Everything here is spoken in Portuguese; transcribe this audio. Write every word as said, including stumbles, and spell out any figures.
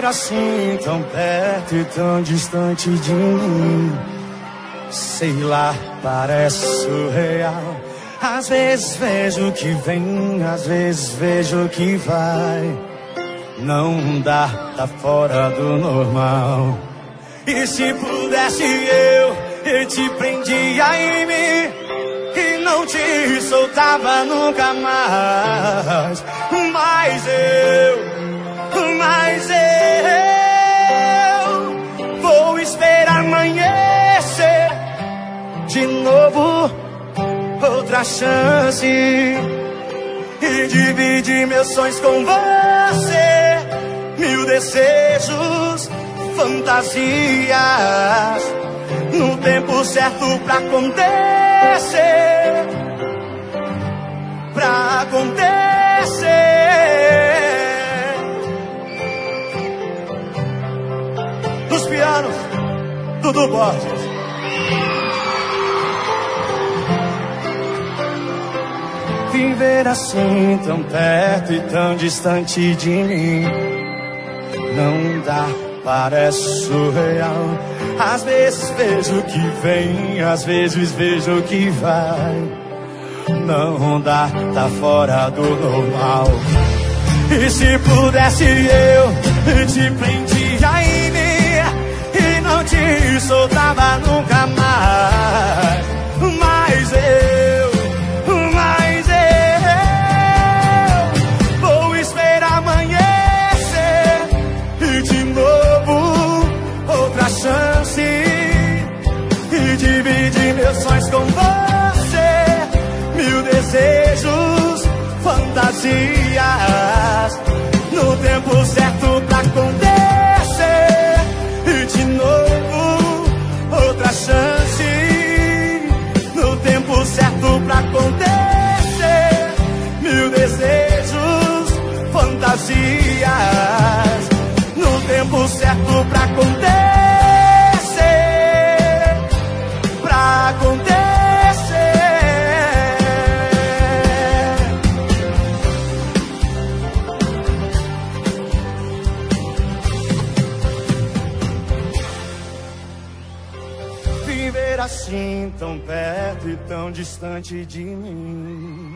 assim tão perto e tão distante de mim. Sei lá, parece surreal. Às vezes vejo que vem, às vezes vejo que vai. Não dá, tá fora do normal. E se pudesse eu, eu te prendia em mim e não te soltava nunca mais. Mas eu, mas eu vou esperar amanhecer de novo, outra chance e dividir meus sonhos com você. Mil desejos, fantasias, no tempo certo pra acontecer, pra acontecer. Nos pianos, Dudu Borges. Viver assim tão perto e tão distante de mim não dá, parece surreal. Às vezes vejo que vem, às vezes vejo que vai. Não dá, tá fora do normal. E se pudesse eu, te prendia em mim e não te soltava nunca mais. Mas eu, mas eu vou esperar amanhecer e de novo outra chance e dividir meus sonhos com você. Mil desejos, fantasias, no tempo certo pra acontecer. E de novo outra chance, no tempo certo pra acontecer. Mil desejos, fantasias, no tempo certo pra acontecer, pra acontecer. Viver assim tão perto e tão distante de mim